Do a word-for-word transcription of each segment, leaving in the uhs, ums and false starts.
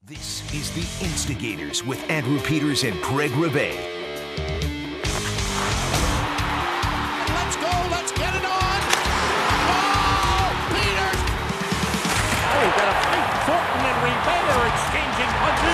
This is The Instigators with Andrew Peters and Craig Rivet. Let's go, let's get it on! Oh, Peters! Oh, we've got a fight. Thornton and Rivet are exchanging punches.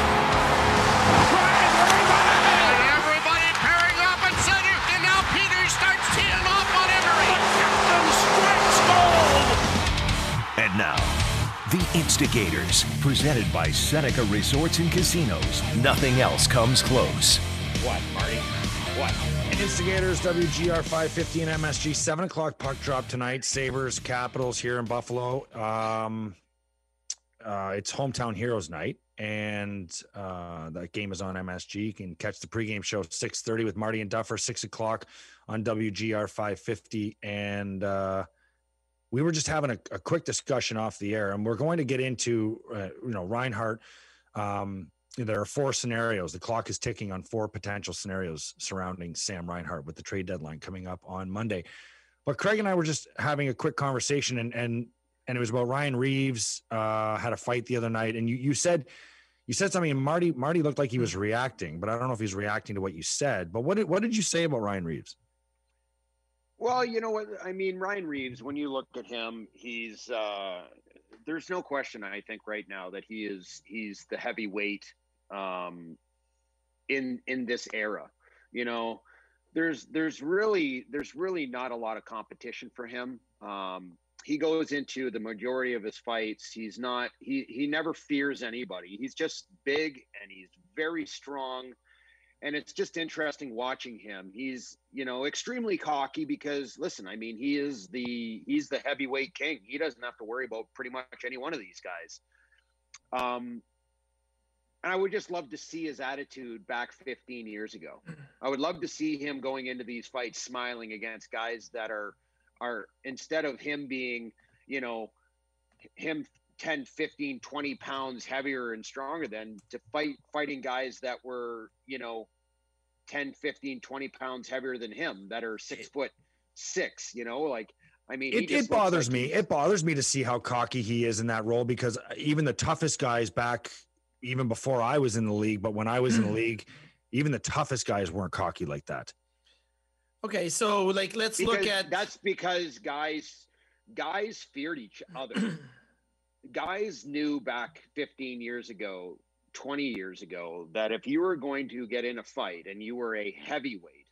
Trying to And everybody pairing up at center, and now Peters starts teeing off on Emery. The captain strikes gold! And now, The Instigators, presented by Seneca Resorts and Casinos. Nothing else comes close. What, Marty? What? Instigators, W G R five fifty and M S G, seven o'clock puck drop tonight. Sabres, Capitals here in Buffalo. Um, uh, it's Hometown Heroes night, and uh, that game is on M S G. You can catch the pregame show six thirty with Marty and Duffer, six o'clock on W G R five fifty. And uh, we were just having a, a quick discussion off the air, and we're going to get into, uh, you know, Reinhart. Um, There are four scenarios. The clock is ticking on four potential scenarios surrounding Sam Reinhart with the trade deadline coming up on Monday. But Craig and I were just having a quick conversation, and and and it was about Ryan Reeves. Uh, had a fight the other night, and you you said you said something, and Marty Marty looked like he was reacting, but I don't know if he's reacting to what you said. But what did what did you say about Ryan Reeves? Well, you know what I mean. Ryan Reeves, when you look at him, he's uh, there's no question. I think right now that he is he's the heavyweight um in in this era. You know, there's there's really there's really not a lot of competition for him. Um he goes into the majority of his fights, he's not he he never fears anybody. He's just big and he's very strong, and it's just interesting watching him. He's, you know, extremely cocky because, listen, I mean, he is the he's the heavyweight king. He doesn't have to worry about pretty much any one of these guys. um And I would just love to see his attitude back fifteen years ago. I would love to see him going into these fights smiling against guys that are, are instead of him being, you know, him ten, fifteen, twenty pounds heavier and stronger than, to fight fighting guys that were, you know, ten, fifteen, twenty pounds heavier than him, that are six foot six, you know, like, I mean, he It, just it bothers like me. It bothers me to see how cocky he is in that role, because even the toughest guys back, even before I was in the league, but when I was in the league, even the toughest guys weren't cocky like that. Okay, so like let's because look at that's because guys guys feared each other. Guys knew back fifteen years ago, twenty years ago, that if you were going to get in a fight and you were a heavyweight,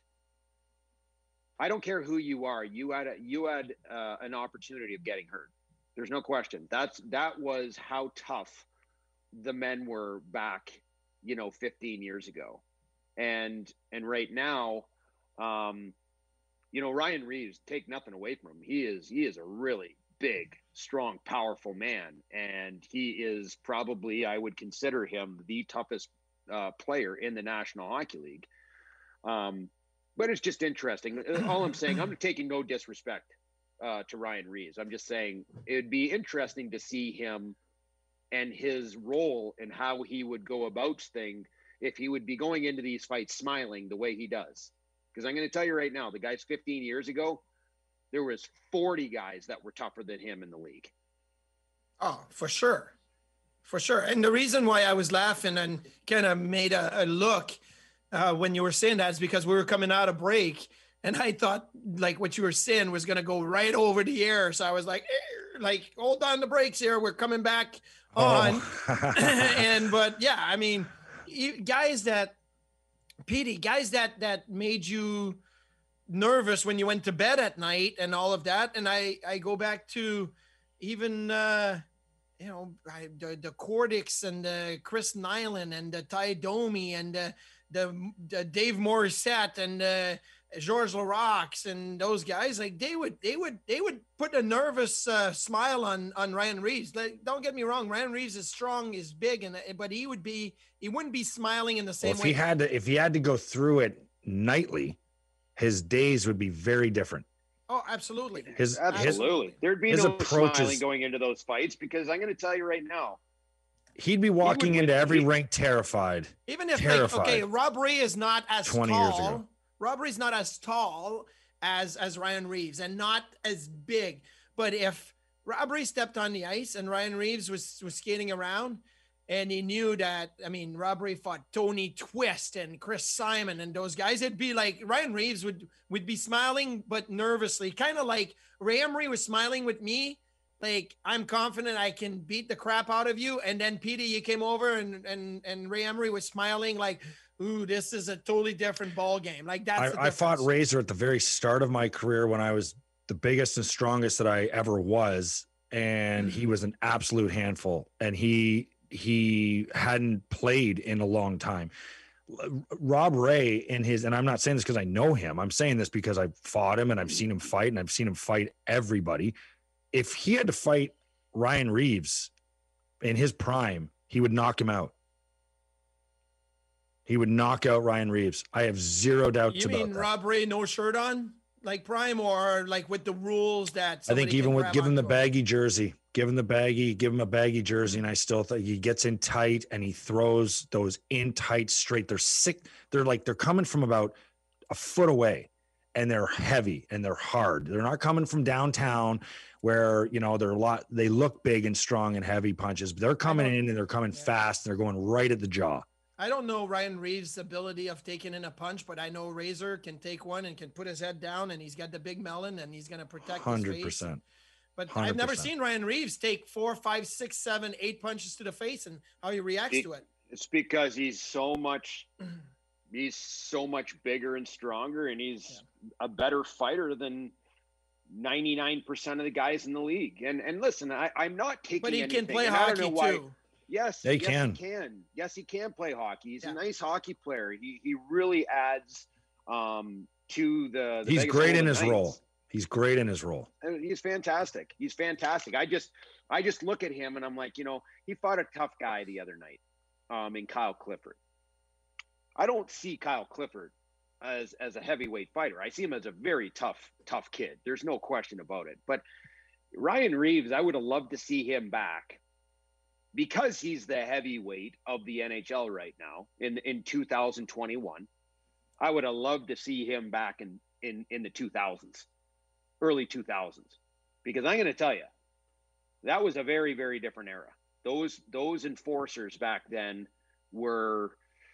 I don't care who you are, you had a, you had uh, an opportunity of getting hurt. There's no question. That's that was how tough the men were back, you know, fifteen years ago. And, and right now, um, you know, Ryan Reeves, take nothing away from him. He is, he is a really big, strong, powerful man. And he is probably, I would consider him the toughest uh, player in the National Hockey League. Um, but it's just interesting. All I'm saying, I'm taking no disrespect uh, to Ryan Reeves. I'm just saying it'd be interesting to see him and his role and how he would go about things if he would be going into these fights smiling the way he does. Because I'm going to tell you right now, the guys fifteen years ago, there was forty guys that were tougher than him in the league. oh, for sure, for sure. And the reason why I was laughing and kind of made a, a look uh, when you were saying that is because we were coming out of break, and I thought like what you were saying was going to go right over the air. So I was like, eh, like hold on the brakes here. We're coming back on. Oh. and but yeah, I mean, you, guys that Petey, guys that that made you nervous when you went to bed at night and all of that. And I I go back to even uh you know I, the the Cordix and the Chris Nyland and the Ty Domi and the the, the Dave Morissette and uh Georges Larax and those guys, like they would, they would, they would put a nervous uh, smile on on Ryan Reeves. Like, don't get me wrong, Ryan Reeves is strong, is big, and but he would be, he wouldn't be smiling in the same Well, if way. he had to, if he had to go through it nightly, his days would be very different. Oh, absolutely. His Absolutely. his, There'd be his no approach smiling is- going into those fights, because I'm going to tell you right now, he'd be walking would into win- every he- rink terrified. Even if Terrified. like, okay, Rob Ray is not as twenty years tall. ago. Rob Ray's not as tall as as Ryan Reeves and not as big. But if Rob Ray stepped on the ice and Ryan Reeves was was skating around, and he knew that, I mean, Rob Ray fought Tony Twist and Chris Simon and those guys, it'd be like Ryan Reeves would, would be smiling, but nervously, kind of like Ray Emery was smiling with me. Like, I'm confident I can beat the crap out of you. And then Petey, you came over and, and, and Ray Emery was smiling like, ooh, this is a totally different ball game. Like that's, I, I fought Razor at the very start of my career when I was the biggest and strongest that I ever was. And he was an absolute handful, and he, he hadn't played in a long time. Rob Ray in his, and I'm not saying this because I know him. I'm saying this because I've fought him and I've seen him fight and I've seen him fight everybody. If he had to fight Ryan Reeves in his prime, he would knock him out. He would knock out Ryan Reeves. I have zero doubts you about mean that. Rob Ray no shirt on, like prime, or like with the rules that I think even with give him the onto him? baggy jersey, give him the baggy, give him a baggy jersey, and I still think he gets in tight and he throws those in tight straight. They're sick. They're like they're coming from about a foot away, and they're heavy and they're hard. They're not coming from downtown where, you know, they're a lot, they look big and strong and heavy punches, but they're coming in and they're coming yeah. fast. And they're going right at the jaw. I don't know Ryan Reeves' ability of taking in a punch, but I know Razor can take one and can put his head down, and he's got the big melon and he's going to protect one hundred his percent. face. But one hundred percent. I've never seen Ryan Reeves take four, five, six, seven, eight punches to the face and how he reacts It, to it. It's because he's so much, he's so much bigger and stronger, and he's yeah. a better fighter than ninety-nine percent of the guys in the league. And and listen, I, I'm not taking But he anything, can play and I don't hockey know why, too. Yes, they yes, can. He can. Yes, he can play hockey. He's Yeah. a nice hockey player. He he really adds um, to the. the He's Vegas great in Golden his Knights. role. He's great in his role. And he's fantastic. He's fantastic. I just I just look at him and I'm like, you know, he fought a tough guy the other night, um, in Kyle Clifford. I don't see Kyle Clifford as as a heavyweight fighter. I see him as a very tough tough kid. There's no question about it. But Ryan Reeves, I would have loved to see him back, because he's the heavyweight of the N H L right now in in two thousand twenty-one. I would have loved to see him back in in in the two thousands, early two thousands, because I'm going to tell you, that was a very very different era. Those those enforcers back then were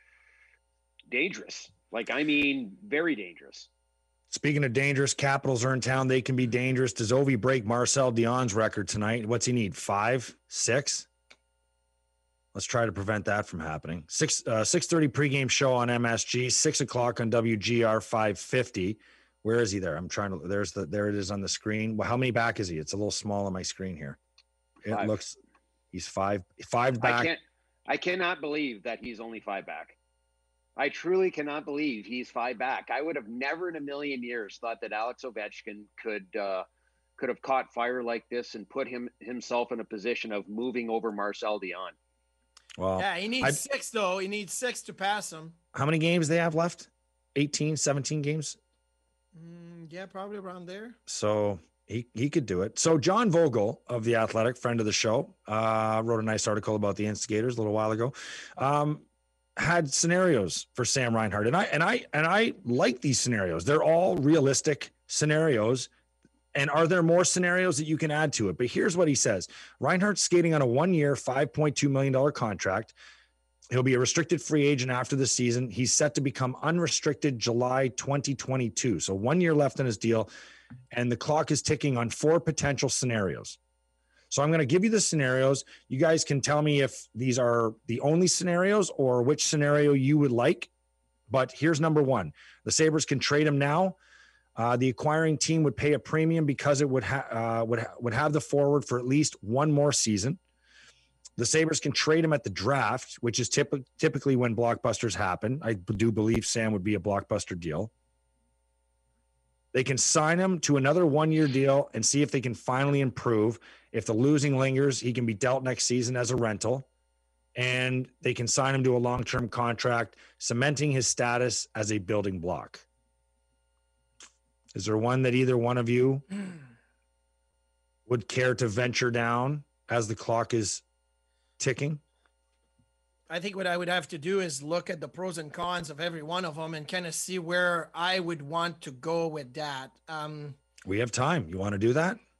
dangerous. Like, I mean, very dangerous. Speaking of dangerous, Capitals are in town. They can be dangerous. Does Ovi break Marcel Dion's record tonight? What's he need? Five, six? Let's try to prevent that from happening. Six uh, six thirty pregame show on M S G. Six o'clock on W G R five fifty. Where is he there? I'm trying to. There's the. There it is on the screen. Well, how many back is he? It's a little small on my screen here. It Five. looks. He's five. Five back. I can't. I cannot believe that he's only five back. I truly cannot believe he's five back. I would have never in a million years thought that Alex Ovechkin could uh, could have caught fire like this and put him himself in a position of moving over Marcel Dion. Well, Yeah, he needs I- six though. He needs six to pass him. how many games they have left? eighteen, seventeen games. Mm, yeah, probably around there. So he, he could do it. So John Vogel of The Athletic, friend of the show, uh, wrote a nice article about the Instigators a little while ago. Um, had scenarios for Sam Reinhart. And I, and I, and I like these scenarios. They're all realistic scenarios. And are there more scenarios that you can add to it? But here's what he says. Reinhart's skating on a one-year, five point two million dollars contract. He'll be a restricted free agent after the season. He's set to become unrestricted July twenty twenty-two. So one year left in his deal, and the clock is ticking on four potential scenarios. So I'm going to give you the scenarios. You guys can tell me if these are the only scenarios or which scenario you would like. But here's number one. The Sabres can trade him now. Uh, the acquiring team would pay a premium because it would, ha- uh, would, ha- would have the forward for at least one more season. The Sabres can trade him at the draft, which is typ- typically when blockbusters happen. I do believe Sam would be a blockbuster deal. They can sign him to another one-year deal and see if they can finally improve. If the losing lingers, he can be dealt next season as a rental. And they can sign him to a long-term contract, cementing his status as a building block. Is there one that either one of you would care to venture down as the clock is ticking? I think what I would have to do is look at the pros and cons of every one of them and kind of see where I would want to go with that. Um, We have time. You want to do that?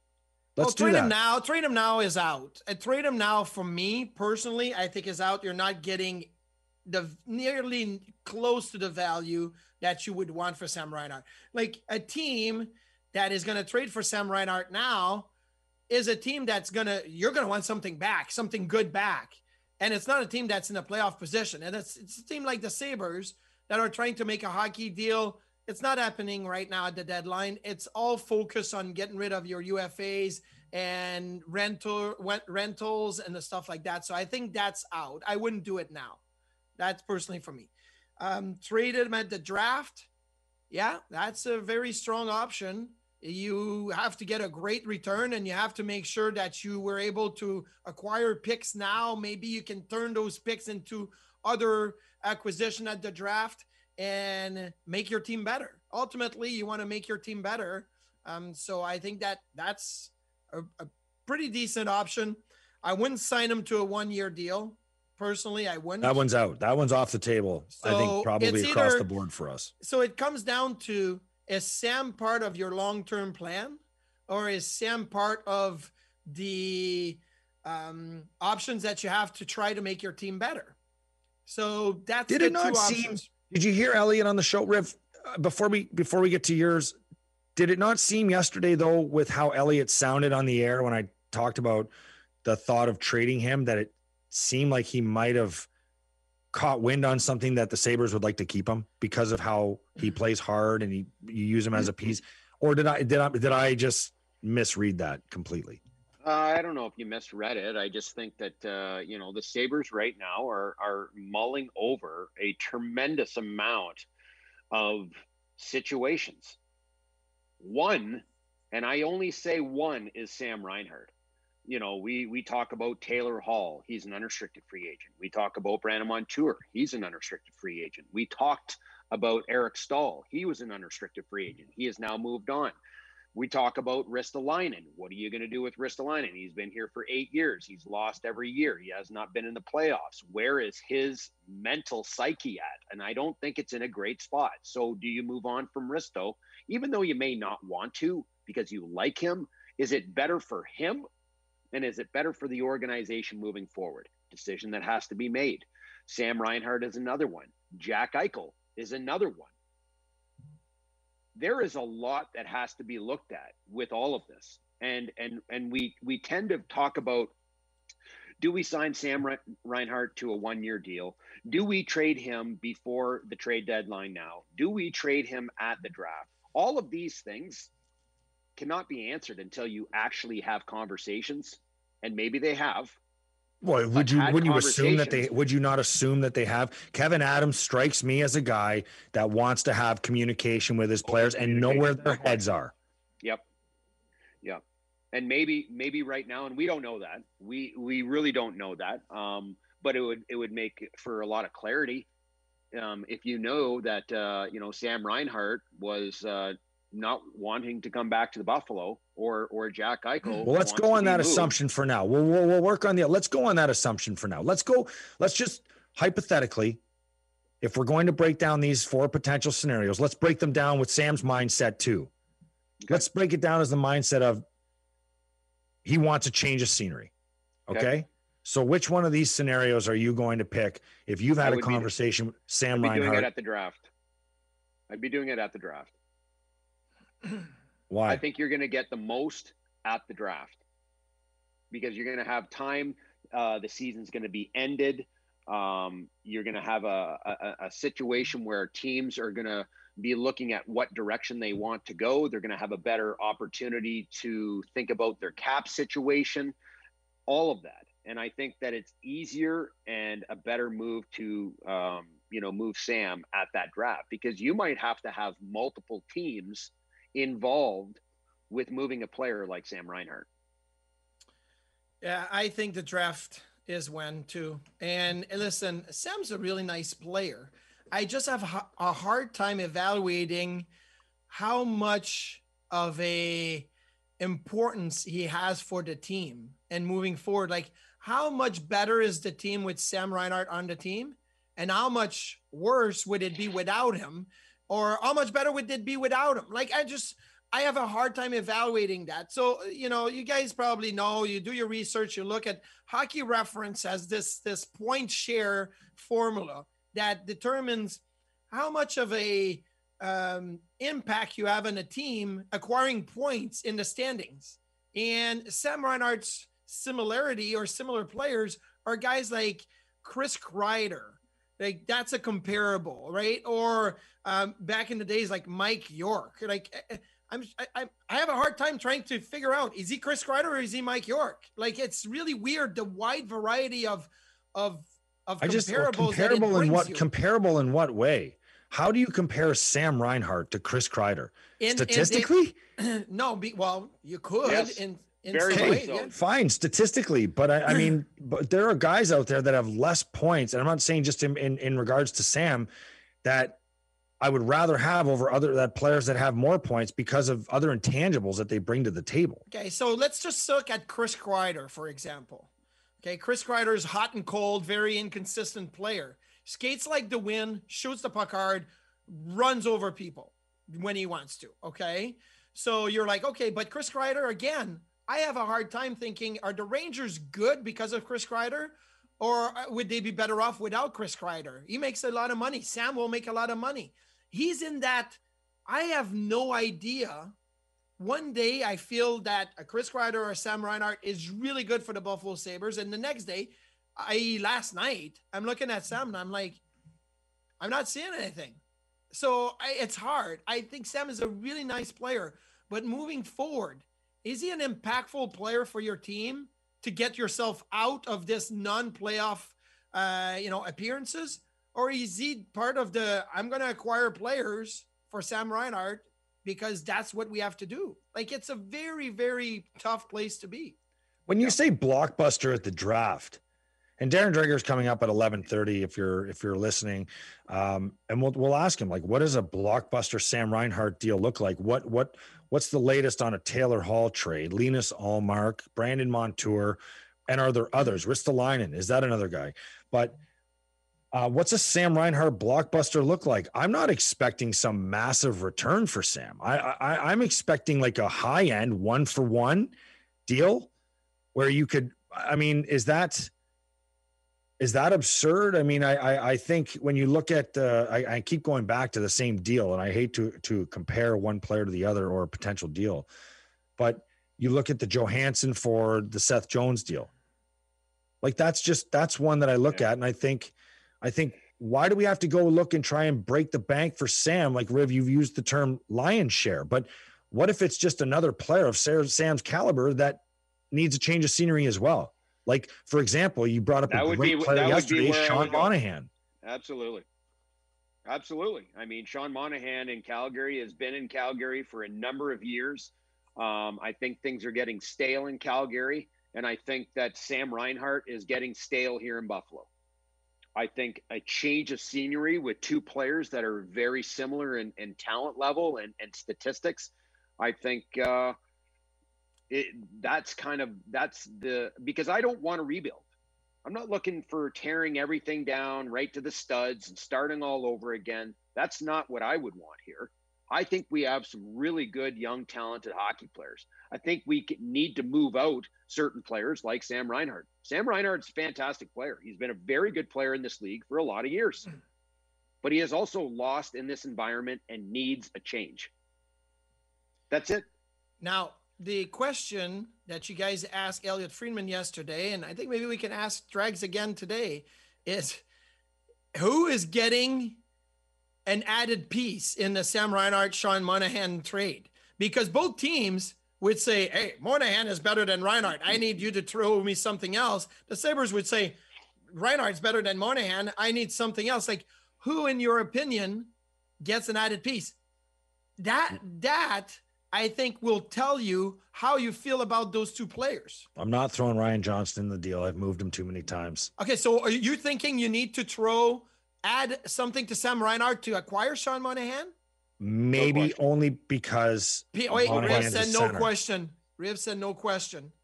Let's well, do trade that. him now. Trade him now is out. And trade him now for me personally, I think is out. You're not getting the nearly close to the value that you would want for Sam Reinhart. Like a team that is going to trade for Sam Reinhart now is a team that's going to, you're going to want something back, something good back. And it's not a team that's in a playoff position. And it's, it's a team like the Sabres that are trying to make a hockey deal. It's not happening right now at the deadline. It's all focused on getting rid of your U F As and rental rentals and the stuff like that. So I think that's out. I wouldn't do it now. That's personally for me. Um, traded him at the draft. Yeah, that's a very strong option. You have to get a great return, and you have to make sure that you were able to acquire picks now. Maybe you can turn those picks into other acquisition at the draft and make your team better. Ultimately, you want to make your team better. Um, so I think that that's a, a pretty decent option. I wouldn't sign him to a one-year deal. Personally, I wouldn't. That one's out. That one's off the table. So I think probably it's across either- the board for us. So it comes down to, is Sam part of your long-term plan, or is Sam part of the um, options that you have to try to make your team better? So that's Did the it not two seem? options. Did you hear Elliot on the show, Riv? Uh, before we before we get to yours, did it not seem yesterday though, with how Elliot sounded on the air when I talked about the thought of trading him, that it seemed like he might have caught wind on something that the Sabres would like to keep him because of how he plays hard and he you use him as a piece? Or did I did I did I just misread that completely? Uh, I don't know if you misread it. I just think that uh, you know, the Sabres right now are are mulling over a tremendous amount of situations. One, and I only say one, is Sam Reinhart. You know, we we talk about Taylor Hall. He's an unrestricted free agent. We talk about Brandon Montour. He's an unrestricted free agent. We talked about Eric Stahl. He was an unrestricted free agent. He has now moved on. We talk about Ristolainen. What are you going to do with Ristolainen? He's been here for eight years. He's lost every year. He has not been in the playoffs. Where is his mental psyche at? And I don't think it's in a great spot. So do you move on from Risto, even though you may not want to because you like him? Is it better for him? And is it better for the organization moving forward? Decision that has to be made. Sam Reinhart is another one. Jack Eichel is another one. There is a lot that has to be looked at with all of this. And and and we we tend to talk about, do we sign Sam Reinhart to a one-year deal? Do we trade him before the trade deadline now? Do we trade him at the draft? All of these things cannot be answered until you actually have conversations, and maybe they have. Well, would you would you assume that they would you not assume that they have? Kevin Adams strikes me as a guy that wants to have communication with his players and know where their heads are. Yep. Yep. And maybe maybe right now, and we don't know that. We we really don't know that. Um, but it would it would make for a lot of clarity um, if you know that uh, you know, Sam Reinhart was uh, not wanting to come back to the Buffalo, or or Jack Eichel. Well, let's go on that moved. assumption for now. We'll, we'll we'll work on the. Let's go on that assumption for now. Let's go. Let's just hypothetically, if we're going to break down these four potential scenarios, let's break them down with Sam's mindset too. Okay. Let's break it down as the mindset of he wants a change of scenery. Okay? okay. So which one of these scenarios are you going to pick if you've had a conversation with Sam Reinhart? I'd be doing it at the draft. I'd be doing it at the draft. Why? I think you're going to get the most at the draft because you're going to have time. Uh, the season's going to be ended. Um, you're going to have a, a, a situation where teams are going to be looking at what direction they want to go. They're going to have a better opportunity to think about their cap situation, all of that. And I think that it's easier and a better move to, um, you know, move Sam at that draft, because you might have to have multiple teams involved with moving a player like Sam Reinhart. Yeah, I think the draft is when too. And listen, Sam's a really nice player. I just have a hard time evaluating how much of a importance he has for the team and moving forward. Like, how much better is the team with Sam Reinhart on the team, and how much worse would it be without him? Or how much better would it be without him? Like, I just, I have a hard time evaluating that. So, you know, you guys probably know, you do your research, you look at Hockey Reference as this, this point share formula that determines how much of a um, impact you have on a team acquiring points in the standings. And Sam Reinhart's similarity or similar players are guys like Chris Kreider. Like that's a comparable, right? Or um, back in the days, like Mike York. Like I'm, I, I have a hard time trying to figure out, is he Chris Kreider or is he Mike York? Like it's really weird, the wide variety of of of I just comparables. comparable that it in what you. comparable in what way? How do you compare Sam Reinhart to Chris Kreider? In, Statistically? in, in, no, be, well, you could Yes. in, in Very some much way, so. yeah. Fine, statistically, but I, I mean, but there are guys out there that have less points, and I'm not saying just in, in in regards to Sam, that I would rather have over other that players that have more points because of other intangibles that they bring to the table. Okay, so let's just look at Chris Kreider, for example. Okay, Chris Kreider is hot and cold, very inconsistent player. Skates like the wind, shoots the puck hard, runs over people when he wants to. Okay, so you're like, okay, but Chris Kreider again. I have a hard time thinking, are the Rangers good because of Chris Kreider, or would they be better off without Chris Kreider? He makes a lot of money. Sam will make a lot of money. He's in that. I have no idea. One day I feel that a Chris Kreider or Sam Reinhart is really good for the Buffalo Sabres. And the next day, that is last night, I'm looking at Sam and I'm like, I'm not seeing anything. So I, it's hard. I think Sam is a really nice player, but moving forward, is he an impactful player for your team to get yourself out of this non-playoff, uh, you know, appearances? Or is he part of the, I'm going to acquire players for Sam Reinhart because that's what we have to do? Like, it's a very, very tough place to be. When you say blockbuster at the draft, and Darren Dreger's coming up at eleven thirty if you're if you're listening, um, and we'll we'll ask him, like, what does a blockbuster Sam Reinhart deal look like? What what what's the latest on a Taylor Hall trade? Linus Ullmark, Brandon Montour, and are there others? Ristolainen, is that another guy? But uh, what's a Sam Reinhart blockbuster look like? I'm not expecting some massive return for Sam. I, I I'm expecting like a high end one for one deal where you could. I mean, is that? Is that absurd? I mean, I, I, I think when you look at, uh, I, I keep going back to the same deal, and I hate to to compare one player to the other or a potential deal, but you look at the Johansson for the Seth Jones deal. Like that's just that's one that I look yeah. at, and I think, I think why do we have to go look and try and break the bank for Sam? Like Riv, you've used the term lion's share, but what if it's just another player of Sam's caliber that needs a change of scenery as well? Like, for example, you brought up that a great be, player yesterday, Sean Monahan. Absolutely. Absolutely. I mean, Sean Monahan in Calgary has been in Calgary for a number of years. Um, I think things are getting stale in Calgary, and I think that Sam Reinhart is getting stale here in Buffalo. I think a change of scenery with two players that are very similar in, in talent level and, and statistics, I think uh, – It, that's kind of that's the because I don't want to rebuild. I'm not looking for tearing everything down right to the studs and starting all over again. That's not what I would want here. I think we have some really good, young, talented hockey players. I think we need to move out certain players like Sam Reinhart. Sam Reinhart's a fantastic player. He's been a very good player in this league for a lot of years, but he has also lost in this environment and needs a change. That's it. Now, the question that you guys asked Elliot Friedman yesterday, and I think maybe we can ask Drags again today, is who is getting an added piece in the Sam Reinhart, Sean Monahan trade? Because both teams would say, hey, Monahan is better than Reinhart. I need you to throw me something else. The Sabres would say, Reinhart's better than Monahan. I need something else. Like, who, in your opinion, gets an added piece? That, that, I think will tell you how you feel about those two players. I'm not throwing Ryan Johnston in the deal. I've moved him too many times. Okay, so are you thinking you need to throw, add something to Sam Reinhart to acquire Sean Monahan? Maybe no only because P- wait, Riv said no center. question. Riv said no question.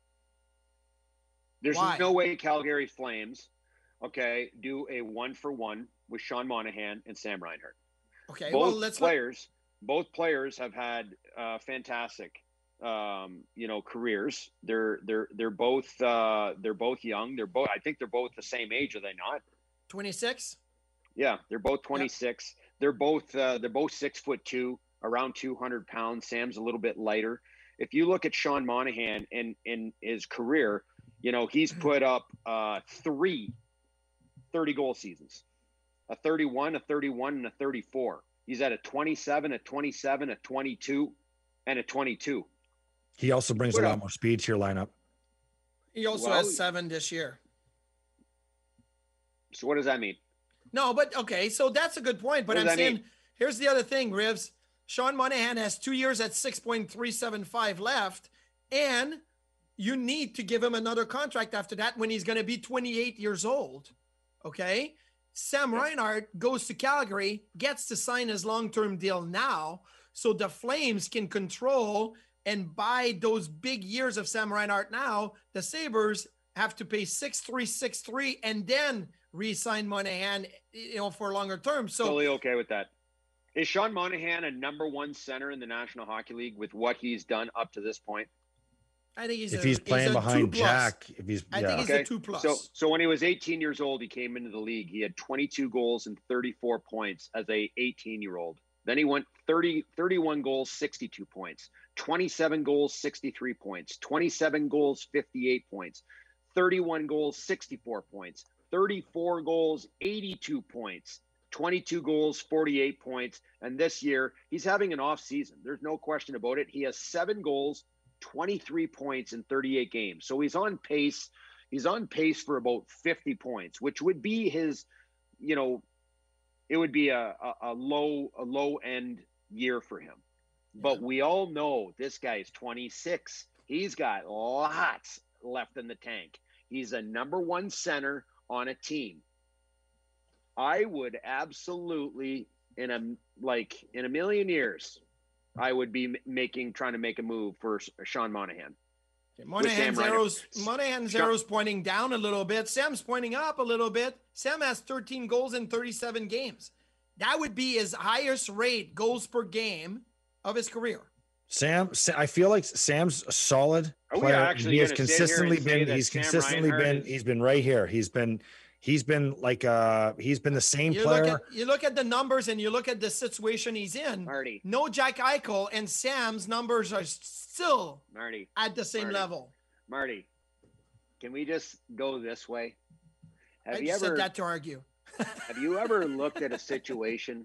There's Why? no way Calgary Flames, okay, do a one for one with Sean Monahan and Sam Reinhart. Okay, Both well let's players. both players have had uh, fantastic, um, you know, careers. They're they're they're both uh, they're both young. They're both. I think they're both the same age, are they not? twenty-six. Yeah, they're both twenty-six. Yep. They're both uh, they're both six foot two, around two hundred pounds. Sam's a little bit lighter. If you look at Sean Monahan in in his career, you know, he's put up uh, three thirty goal seasons, a thirty-one, a thirty-one, and a thirty-four. He's at a twenty-seven, a twenty-seven, a twenty-two, and a twenty-two. He also brings Put a lot up. more speed to your lineup. He also Well, has seven this year. So what does that mean? No, but okay, so that's a good point. But What I'm does that saying, mean? here's the other thing, Rivs. Sean Monahan has two years at six point three seven five left, and you need to give him another contract after that when he's going to be twenty-eight years old. Okay? Sam Reinhart goes to Calgary, gets to sign his long-term deal now, so the Flames can control and buy those big years of Sam Reinhart now. The Sabres have to pay six three six three and then re-sign Monahan, you know, for a longer term. So Totally okay with that. Is Sean Monahan a number one center in the National Hockey League with what he's done up to this point? I think he's If a, he's playing a behind two plus. Jack, if he's I yeah. think he's Okay. a two plus. So, so when he was eighteen years old, he came into the league. He had twenty-two goals and thirty-four points as a eighteen-year-old. Then he went thirty, thirty-one goals, sixty-two points, twenty-seven goals, sixty-three points, twenty-seven goals, fifty-eight points, thirty-one goals, sixty-four points, thirty-four goals, eighty-two points, twenty-two goals, forty-eight points. And this year, he's having an off season. There's no question about it. He has seven goals, twenty-three points in thirty-eight games. So he's on pace. He's on pace for about fifty points, which would be his, you know, it would be a, a, a low, a low end year for him. But we all know this guy is twenty-six. He's got lots left in the tank. He's a number one center on a team. I would absolutely, in a like in a million years, I would be making trying to make a move for Sean Monahan. Monahan Sam zeros, Reinhart. Monahan Sean- zeros pointing down a little bit. Sam's pointing up a little bit. Sam has thirteen goals in thirty-seven games. That would be his highest rate goals per game of his career. Sam, Sa- I feel like Sam's a solid Are we player. actually He has gonna sit here and consistently say been. that He's Sam consistently Reinhart been. is- He's been right here. He's been. He's been like uh he's been the same You player. look at you look at the numbers and you look at the situation he's in. Marty, No Jack Eichel, and Sam's numbers are still Marty, at the same Marty. level. Marty, can we just go this way? Have I you just ever said that to argue. have you ever looked at a situation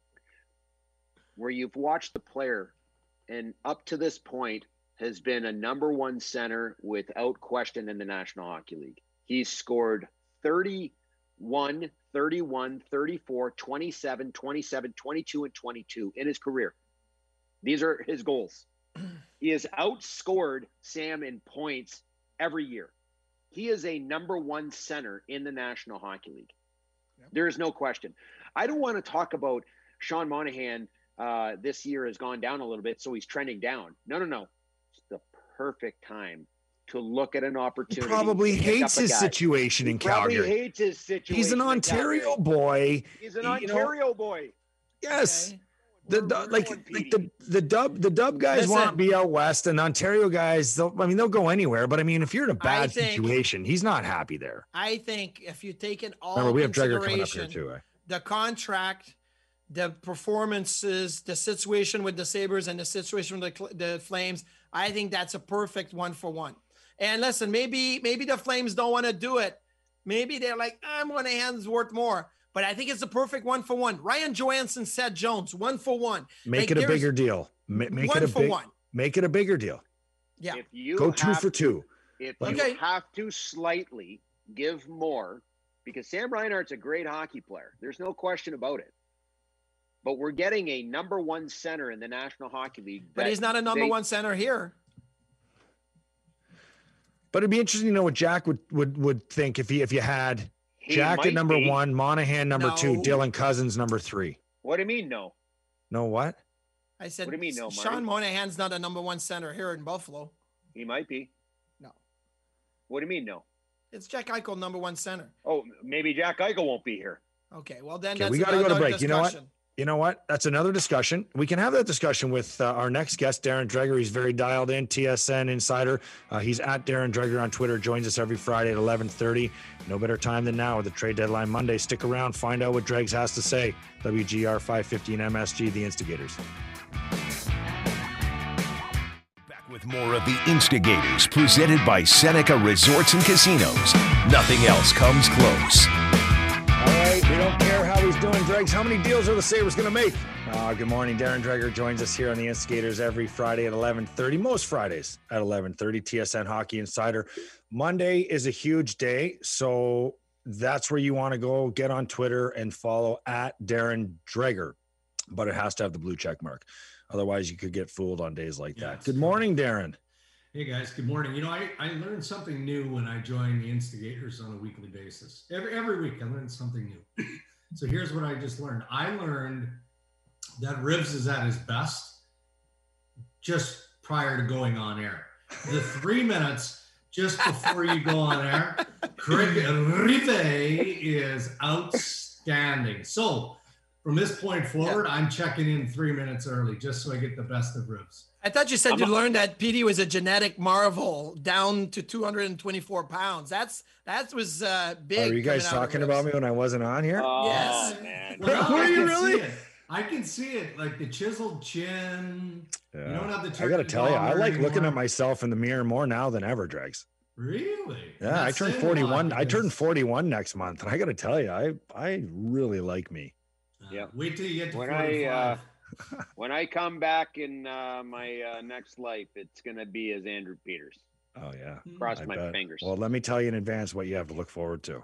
where you've watched the player and up to this point has been a number one center without question in the National Hockey League? He's scored thirty-one, thirty-one, thirty-four, twenty-seven, twenty-seven, twenty-two, and twenty-two in his career. These are his goals. He has outscored Sam in points every year. He is a number one center in the National Hockey League. Yep. There is no question. I don't want to talk about Sean Monahan uh, this year has gone down a little bit, so he's trending down. No, no, no. It's the perfect time to look at an He opportunity. probably to pick hates up a his guy. situation He in probably Calgary. hates his situation. He's an in Ontario Calgary. boy. He's an you know. Ontario boy. Yes. Okay. The, We're- the we're like going, like Petey. the the dub the dub guys want to Listen. be out west, and Ontario guys, they'll, I mean, they'll go anywhere. But I mean, if you're in a bad think- situation, he's not happy there. I think if you take in all Remember, we have Dreger coming up consideration, here too. Eh? the contract, the performances, the situation with the Sabres and the situation with the, Cl- the Flames, I think that's a perfect one for one. And listen, maybe maybe the Flames don't want to do it. Maybe they're like, I'm one hand's worth more. But I think it's a perfect one for one. Ryan Johansson said Jones, one for one. Make Like, it a there's bigger deal. Ma- Make one it a for big, one. Make it a bigger deal. Yeah. If you Go two have for to- two. If Okay. you have to slightly give more, because Sam Reinhart's a great hockey player. There's no question about it. But we're getting a number one center in the National Hockey League. But that he's not a number they- one center here. But it'd be interesting to know what Jack would would would think if he if you had he Jack might at number be. one, Monahan number two, No. Dylan Cousins number three. What do you mean, no? No what? I said, What do you mean, no, Marty? Sean Monahan's not a number one center here in Buffalo. He might be. No. What do you mean, no? It's Jack Eichel, number one center. Oh, maybe Jack Eichel won't be here. Okay, well then Okay, that's we gotta go to another break. You know what? discussion. You know what? That's another discussion. We can have that discussion with uh, our next guest, Darren Dreger. He's very dialed in, T S N insider. Uh, he's at Darren Dreger on Twitter. Joins us every Friday at eleven thirty. No better time than now with the trade deadline Monday. Stick around, find out what Dregs has to say. W G R five fifty and M S G, the Instigators. Back with more of the Instigators, presented by Seneca Resorts and Casinos. Nothing else comes close. All right, we don't care how he's doing, Dregs. How many deals are the Sabres going to make? Uh, good morning. Darren Dreger joins us here on the Instigators every Friday at eleven thirty. Most Fridays at eleven thirty. T S N Hockey Insider. Monday is a huge day, so that's where you want to go. Get on Twitter and follow at Darren Dreger, but it has to have the blue check mark. Otherwise, you could get fooled on days like Yeah, that. Good morning, Darren. Hey guys, good morning. You know, I, I learned something new when I joined the Instigators on a weekly basis. Every every week I learned something new. So here's what I just learned. I learned that Ribs is at his best just prior to going on air. The three minutes just before you go on air, Craig Rive is outstanding. So from this point forward, I'm checking in three minutes early just so I get the best of Ribs. I thought you said you learned that P D was a genetic marvel down to two hundred twenty-four pounds. That's that was uh, big. Are you guys talking about me when I wasn't on here? Oh, Yes. man. Well, now Were I you can really? see it. I can see it, like the chiseled chin. Yeah. You don't have the I got to turkey tell you, I collar like looking anymore. at myself in the mirror more now than ever, Dregs. Really? Yeah, I That's turned saying a lot forty-one. I because- turned forty-one next month, and I got to tell you, I I really like me. Uh, Yeah. Wait till you get to When forty-five. I, uh, When I come back in uh, my uh, next life, it's going to be as Andrew Peters. Oh yeah, Cross I my bet. fingers. Well, let me tell you in advance what you have to look forward to.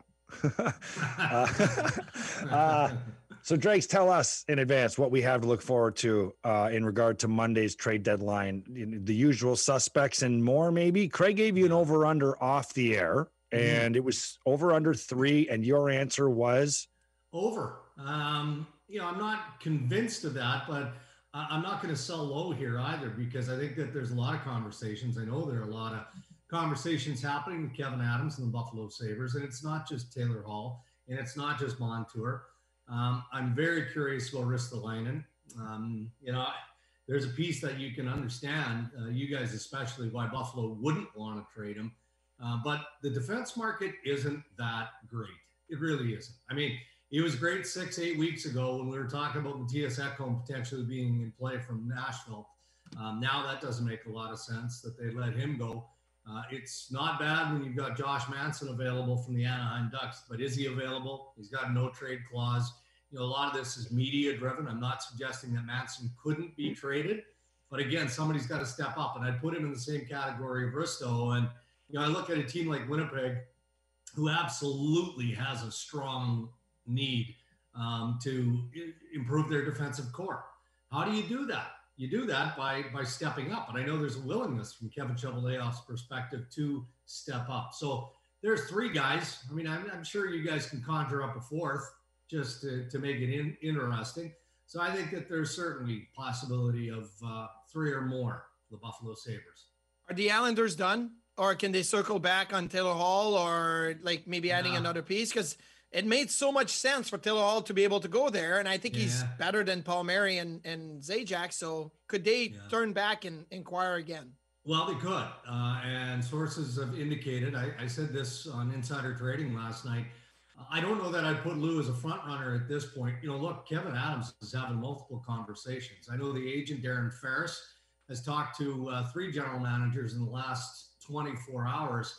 uh, uh, so, Dregs, tell us in advance what we have to look forward to uh, in regard to Monday's trade deadline. The usual suspects and more, maybe. Craig gave you an over/under off the air, and it was over/under three, and your answer was Over. Um, you know, I'm not convinced of that, but I- I'm not going to sell low here either because I think that there's a lot of conversations. I know there are a lot of conversations happening with Kevin Adams and the Buffalo Sabres, and it's not just Taylor Hall, and it's not just Montour. Um, I'm very curious about Ristolainen. Um, you know, there's a piece that you can understand, uh, you guys especially, why Buffalo wouldn't want to trade him. Uh, but the defense market isn't that great. It really isn't. I mean, it was great six, eight weeks ago when we were talking about Matthias Ekholm potentially being in play from Nashville. Um, now that doesn't make a lot of sense that they let him go. Uh, it's not bad when you've got Josh Manson available from the Anaheim Ducks, but is he available? He's got a no trade clause. You know, a lot of this is media driven. I'm not suggesting that Manson couldn't be traded, but again, somebody's got to step up, and I'd put him in the same category of Risto. And you know, I look at a team like Winnipeg, who absolutely has a strong need um, to I- improve their defensive core. How do you do that? You do that by by stepping up. And I know there's a willingness from Kevin Cheveldayoff's perspective to step up. So there's three guys. I mean, I'm, I'm sure you guys can conjure up a fourth just to, to make it in, interesting. So I think that there's certainly possibility of uh, three or more for the Buffalo Sabres. Are the Islanders done, or can they circle back on Taylor Hall, or like maybe adding No. another piece? Because it made so much sense for Taylor Hall to be able to go there, and I think he's Yeah. better than Palmieri and and Zajac. So could they Yeah. turn back and inquire again? Well, they could. Uh, and sources have indicated, I, I said this on Insider Trading last night. I don't know that I'd put Lou as a front runner at this point. You know, look, Kevin Adams is having multiple conversations. I know the agent, Darren Ferris, has talked to uh, three general managers in the last twenty-four hours.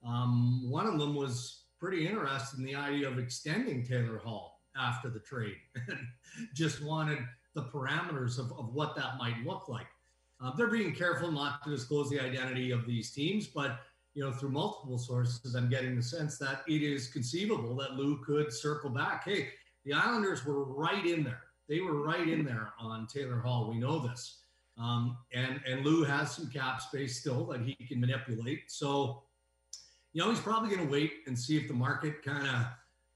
Um, one of them was pretty interested in the idea of extending Taylor Hall after the trade and just wanted the parameters of, of what that might look like. Uh, they're being careful not to disclose the identity of these teams, but you know, through multiple sources, I'm getting the sense that it is conceivable that Lou could circle back. Hey, the Islanders were right in there. They were right in there on Taylor Hall. We know this. Um, and, and Lou has some cap space still that he can manipulate. So, you know, he's probably going to wait and see if the market kind of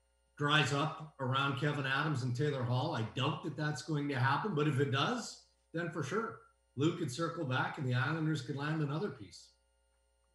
dries up around Kevin Adams and Taylor Hall. I doubt that that's going to happen, but if it does, then for sure, Lou could circle back and the Islanders could land another piece.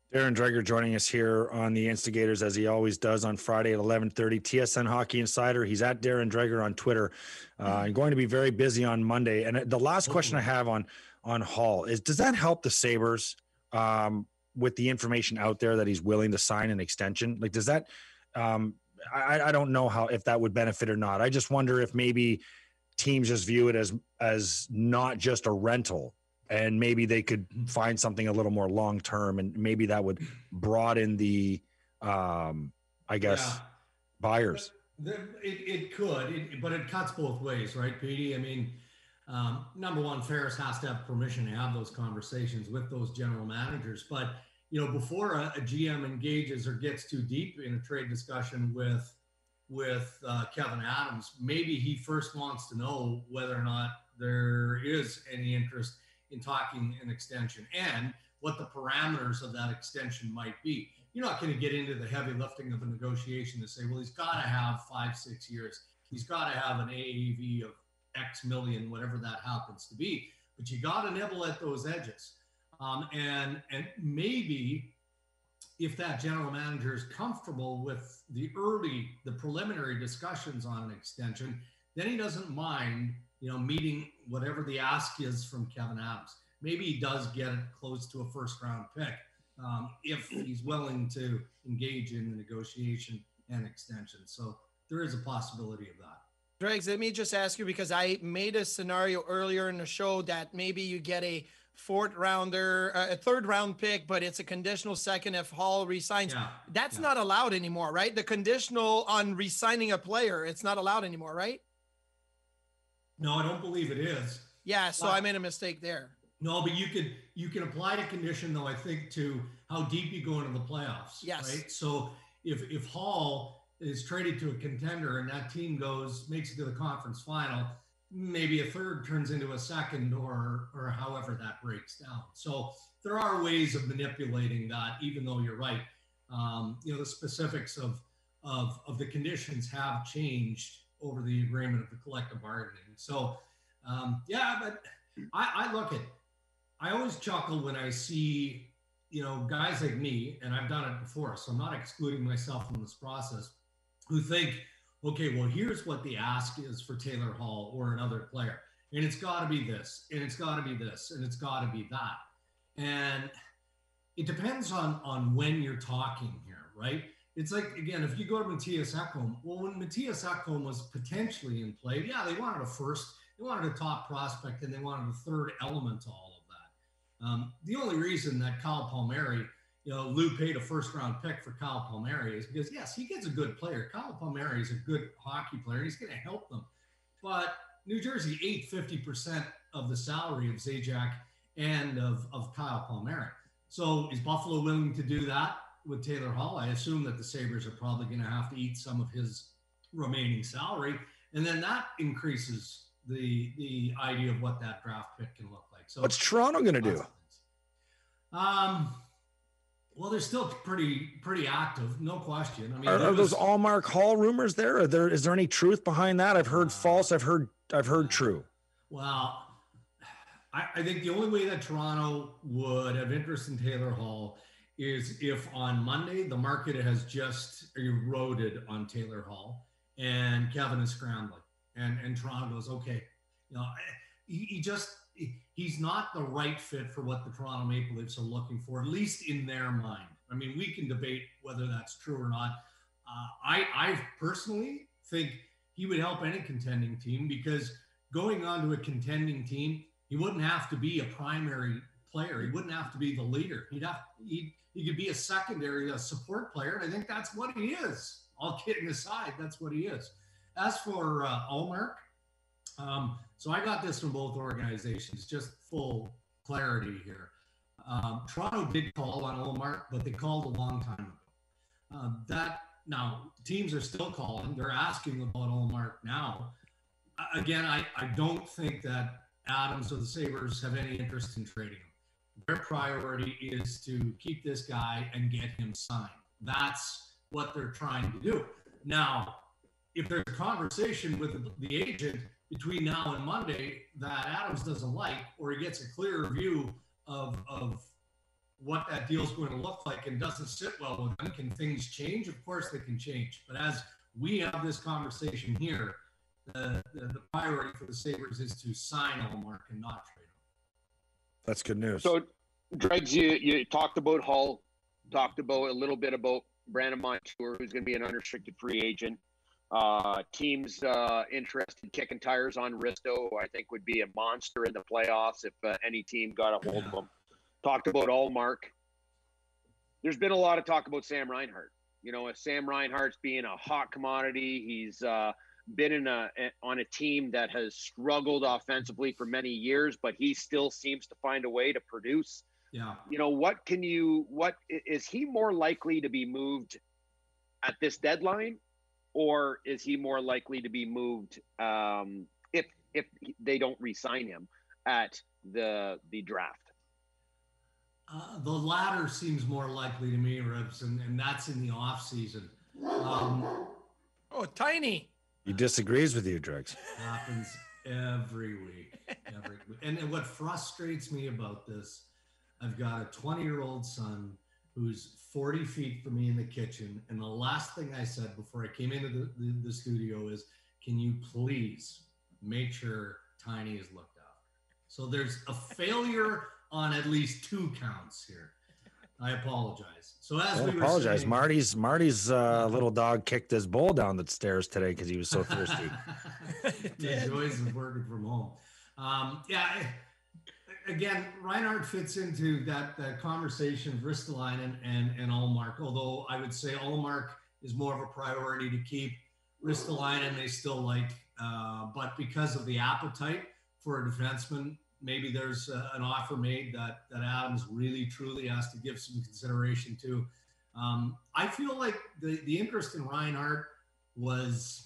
Darren Dreger joining us here on the Instigators, as he always does on Friday at eleven thirty. T S N Hockey Insider. He's at Darren Dreger on Twitter. Uh, and going to be very busy on Monday. And the last question I have on on Hall is: does that help the Sabres um, with the information out there that he's willing to sign an extension? Like, does that? Um, I, I don't know how if that would benefit or not. I just wonder if maybe teams just view it as as not just a rental. And maybe they could find something a little more long-term, and maybe that would broaden the, um, I guess, yeah. buyers. The, it, it could, it, but it cuts both ways, right, Petey? I mean, um, number one, Ferris has to have permission to have those conversations with those general managers. But, you know, before a, a G M engages or gets too deep in a trade discussion with, with uh, Kevin Adams, maybe he first wants to know whether or not there is any interest in talking an extension and what the parameters of that extension might be. You're not going to get into the heavy lifting of a negotiation to say, well, he's got to have five, six years. He's got to have an A A V of X million, whatever that happens to be. But you got to nibble at those edges. Um, and, and maybe if that general manager is comfortable with the early, the preliminary discussions on an extension, then he doesn't mind, you know, meeting whatever the ask is from Kevin Adams. Maybe he does get it close to a first round pick um, if he's willing to engage in the negotiation and extension. So there is a possibility of that. Dregs, let me just ask you, because I made a scenario earlier in the show that maybe you get a fourth rounder, uh, a third round pick, but it's a conditional second if Hall resigns. Yeah, That's yeah. not allowed anymore, right? The conditional on resigning a player, it's not allowed anymore, right? No, I don't believe it is. Yeah, so but, I made a mistake there. No, but you could you can apply the condition, though, I think, to how deep you go into the playoffs. Yes. Right? So if if Hall is traded to a contender and that team goes, makes it to the conference final, maybe a third turns into a second, or or however that breaks down. So there are ways of manipulating that, even though you're right. Um, you know, the specifics of of of the conditions have changed over the agreement of the collective bargaining. So, um, yeah, but I, I look at, I always chuckle when I see, you know, guys like me, and I've done it before, so I'm not excluding myself from this process, who think, okay, well, here's what the ask is for Taylor Hall or another player. And it's got to be this, and it's got to be this, and it's got to be that. And it depends on, on when you're talking here, right? It's like, again, if you go to Matthias Ekholm, well, when Matthias Ekholm was potentially in play, yeah, they wanted a first, they wanted a top prospect, and they wanted a third element to all of that. Um, the only reason that Kyle Palmieri, you know, Lou paid a first-round pick for Kyle Palmieri is because, yes, he gets a good player. Kyle Palmieri is a good hockey player. He's going to help them. But New Jersey ate fifty percent of the salary of Zajac and of, of Kyle Palmieri. So is Buffalo willing to do that with Taylor Hall? I assume that the Sabres are probably going to have to eat some of his remaining salary. And then that increases the the idea of what that draft pick can look like. So what's Toronto going to do? Um, well, they're still pretty pretty active, no question. I mean, are, are was, those Allmark Hall rumors there? Are there is there any truth behind that? I've heard uh, false. I've heard I've heard true. Well, I, I think the only way that Toronto would have interest in Taylor Hall is if on Monday the market has just eroded on Taylor Hall and Kevin is scrambling, and and Toronto goes, okay, you know, he, he just he's not the right fit for what the Toronto Maple Leafs are looking for, at least in their mind. I mean, we can debate whether that's true or not. Uh, I I personally think he would help any contending team, because going on to a contending team, he wouldn't have to be a primary player. He wouldn't have to be the leader. He'd have he he could be a secondary, a support player, and I think that's what he is. All kidding aside, that's what he is. As for uh, Allmark, um, so I got this from both organizations, just full clarity here. Um, Toronto did call on Allmark, but they called a long time ago. Uh, that now teams are still calling. They're asking about Allmark now. Uh, again, I, I don't think that Adams or the Sabres have any interest in trading him. Their priority is to keep this guy and get him signed. That's what they're trying to do. Now, if there's a conversation with the agent between now and Monday that Adams doesn't like, or he gets a clearer view of, of what that deal is going to look like and doesn't sit well with them. Can things change? Of course they can change. But as we have this conversation here, the, the, the priority for the Sabres is to sign Ullmark and not trade him. That's good news. So, Dregs, you, you talked about Hull, talked about a little bit about Brandon Montour, who's going to be an unrestricted free agent. Uh, teams uh, interested kicking tires on Risto, I think would be a monster in the playoffs if uh, any team got a hold of him. Talked about Ullmark. There's been a lot of talk about Sam Reinhart. You know, if Sam Reinhart's being a hot commodity, he's uh, been in a on a team that has struggled offensively for many years, but he still seems to find a way to produce. Yeah. You know, what can you, what is he more likely to be moved at this deadline, or is he more likely to be moved um, if if they don't re-sign him at the the draft? Uh, the latter seems more likely to me, Ribs, and, and that's in the off season. Um, Oh, Tiny. He disagrees with you, Dregs. happens every week, every week. And, and what frustrates me about this, I've got a twenty-year-old son who's forty feet from me in the kitchen, and the last thing I said before I came into the, the, the studio is, can you please make sure Tiny is looked after? So there's a failure on at least two counts here. I apologize. So as Don't we were apologize. saying, Marty's Marty's uh, little dog kicked his bowl down the stairs today because he was so thirsty. the joys of working from home. Um, yeah. I, again, Reinhart fits into that, that conversation of Ristolainen and, and Ullmark, although I would say Ullmark is more of a priority to keep. Ristolainen they still like, uh, but because of the appetite for a defenseman, maybe there's uh, an offer made that, that Adams really, truly has to give some consideration to. Um, I feel like the, the interest in Reinhart was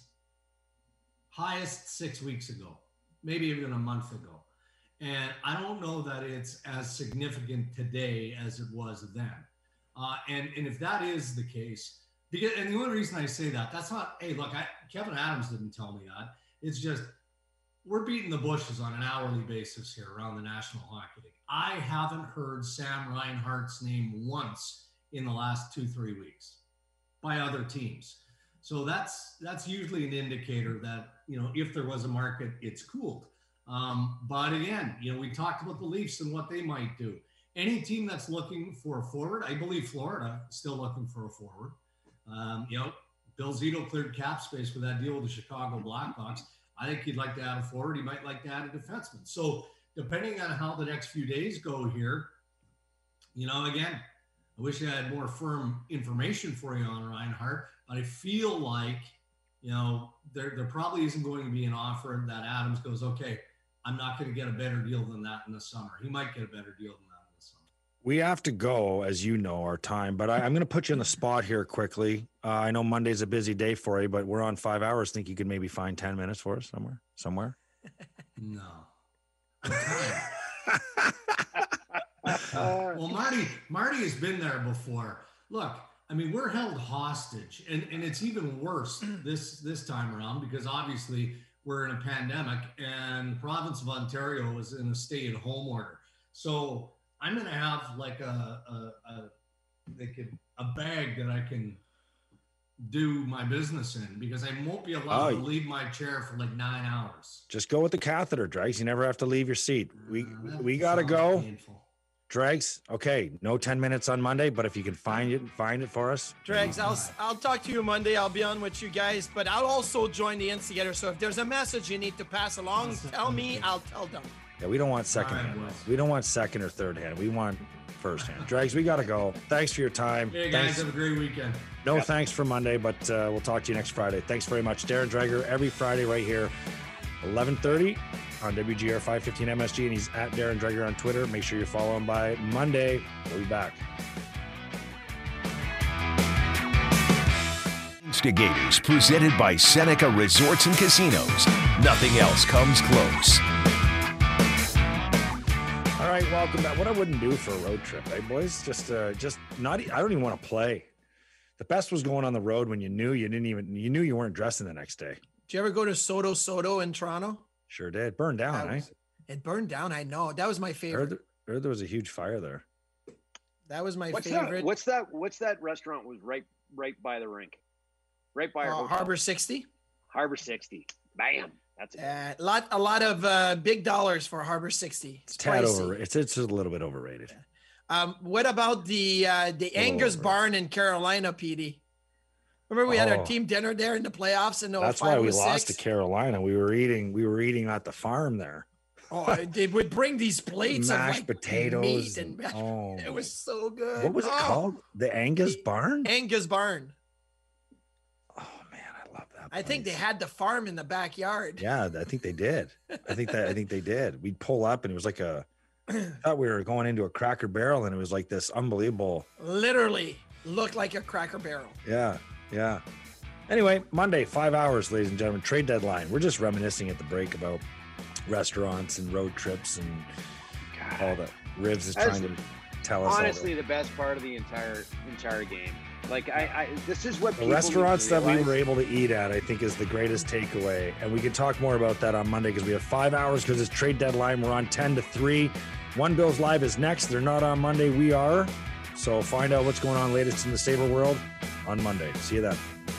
highest six weeks ago, maybe even a month ago. And I don't know that it's as significant today as it was then. Uh, and, and if that is the case, because, and the only reason I say that, that's not, hey, look, I, Kevin Adams didn't tell me that. It's just, we're beating the bushes on an hourly basis here around the National Hockey League. I haven't heard Sam Reinhart's name once in the last two, three weeks by other teams. So that's that's usually an indicator that, you know, if there was a market, it's cooled. Um, but again, you know, we talked about the Leafs and what they might do. Any team that's looking for a forward, I believe Florida is still looking for a forward. Um, you know, Bill Zito cleared cap space with that deal with the Chicago Blackhawks. I think he'd like to add a forward. He might like to add a defenseman. So depending on how the next few days go here, you know, again, I wish I had more firm information for you on Reinhart, but I feel like, you know, there, there probably isn't going to be an offer that Adams goes, okay, I'm not going to get a better deal than that in the summer. He might get a better deal than that in the summer. We have to go, as you know, our time, but I, I'm going to put you on the spot here quickly. Uh, I know Monday's a busy day for you, but we're on five hours. Think you could maybe find ten minutes for us somewhere? Somewhere? No. Well, Marty, Marty has been there before. Look, I mean, we're held hostage, and, and it's even worse this this time around because obviously we're in a pandemic, and the province of Ontario is in a stay-at-home order. So I'm going to have like a a, a, they could, a bag that I can do my business in because I won't be allowed Oh. to leave my chair for like nine hours. Just go with the catheter, Dregs. You never have to leave your seat. We Uh, that we got to sounds go. painful. Dregs, okay, no ten minutes on Monday, but if you can find it, find it for us. Dregs, I'll I'll talk to you Monday. I'll be on with you guys, but I'll also join the instigator. So if there's a message you need to pass along, tell me. I'll tell them. Yeah, we don't want second All right, hand. Wes. We don't want second or third hand. We want first hand. Dregs, we got to go. Thanks for your time. Hey guys, Thanks. have a great weekend. No thanks for Monday, but uh, we'll talk to you next Friday. Thanks very much. Darren Dreger, every Friday right here, eleven thirty on W G R five fifteen M S G, and he's at Darren Dreger on Twitter. Make sure you follow him by Monday. We'll be back. Instigators, presented by Seneca Resorts and Casinos. Nothing else comes close. All right, welcome back. What I wouldn't do for a road trip, eh, boys? Just, uh, just not. I don't even want to play. The best was going on the road when you knew you didn't even. You knew you weren't dressing the next day. Did you ever go to Soto Soto in Toronto? Sure did. Burned down, That eh? was- It burned down. I know. That was my I favorite. heard, there, I heard there was a huge fire there. That was my What's favorite. that? What's that? What's that restaurant was right right by the rink, right by our uh, hotel. Harbor sixty. Harbor sixty. Bam. That's a Uh, lot a lot of uh, big dollars for Harbor sixty. It's It's tad pricey. over. It's it's a little bit overrated. Um, what about the uh, the Angus over. Barn in Carolina, Petey? Remember we had Oh. our team dinner there in the playoffs in oh five That's why we oh lost six? to Carolina. We were eating. We were eating at the farm there. Oh, they would bring these plates Mashed of like potatoes. meat and and- mashed. oh, It was so good. what was it Oh, called? The Angus Barn. Angus Barn. Oh man, I love that. I think they place. had the farm in the backyard. Yeah, I think they did. I think that I think they did. We'd pull up and it was like a. I thought we were going into a Cracker Barrel and it was like this unbelievable. Literally looked like a Cracker Barrel. Yeah, yeah. Anyway, Monday, five hours, ladies and gentlemen. Trade deadline. We're just reminiscing at the break about restaurants and road trips and all that. Rivs is That's trying to tell us. all honestly the best part of the entire entire game. Like I, I this is what the people need to restaurants that we realize. were able to eat at, I think, is the greatest takeaway. And we can talk more about that on Monday because we have five hours because it's trade deadline. We're on ten to three. One Bills Live is next. They're not on Monday. We are. So find out what's going on latest in the Sabre world on Monday. See you then.